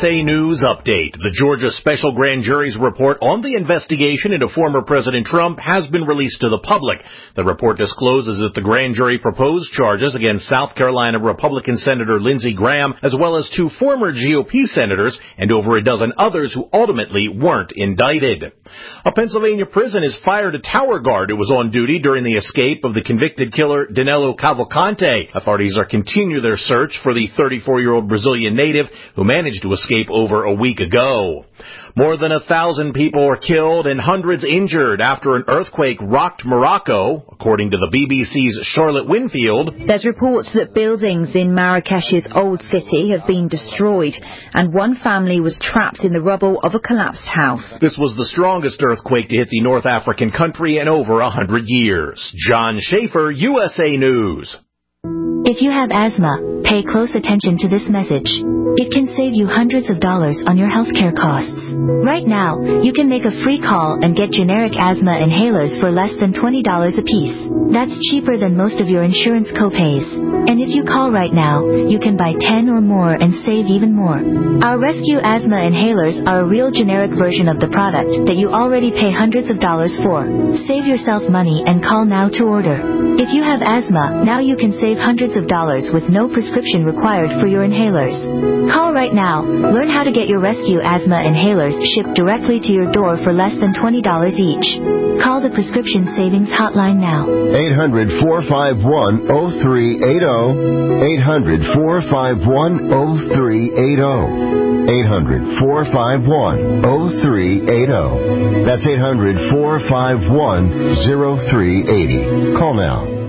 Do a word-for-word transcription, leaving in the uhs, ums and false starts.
A News Update. The Georgia Special Grand Jury's report on the investigation into former President Trump has been released to the public. The report discloses that the grand jury proposed charges against South Carolina Republican Senator Lindsey Graham, as well as two former G O P senators and over a dozen others who ultimately weren't indicted. A Pennsylvania prison has fired a tower guard who was on duty during the escape of the convicted killer Danilo Cavalcante. Authorities are continuing their search for the thirty-four-year-old Brazilian native who managed to escape over a week ago. More than a thousand people were killed and hundreds injured after an earthquake rocked Morocco, according to the B B C's Charlotte Winfield. There's reports that buildings in Marrakesh's old city have been destroyed, and one family was trapped in the rubble of a collapsed house. This was the strongest earthquake to hit the North African country in over a hundred years. John Schaefer, U S A News. If you have asthma, pay close attention to this message. It can save you hundreds of dollars on your healthcare costs. Right now, you can make a free call and get generic asthma inhalers for less than twenty dollars a piece. That's cheaper than most of your insurance copays. And if you call right now, you can buy ten or more and save even more. Our Rescue Asthma Inhalers are a real generic version of the product that you already pay hundreds of dollars for. Save yourself money and call now to order. If you have asthma, now you can save hundreds of dollars with no prescription required for your inhalers. Call right now. Learn how to get your Rescue Asthma Inhalers shipped directly to your door for less than twenty dollars each. Call the Prescription Savings Hotline now. eight hundred, four five one, oh three eight oh. eight hundred, four five one, oh three eight oh. eight hundred, four five one, oh three eight oh. That's eight hundred, four five one, oh three eight oh. Call now.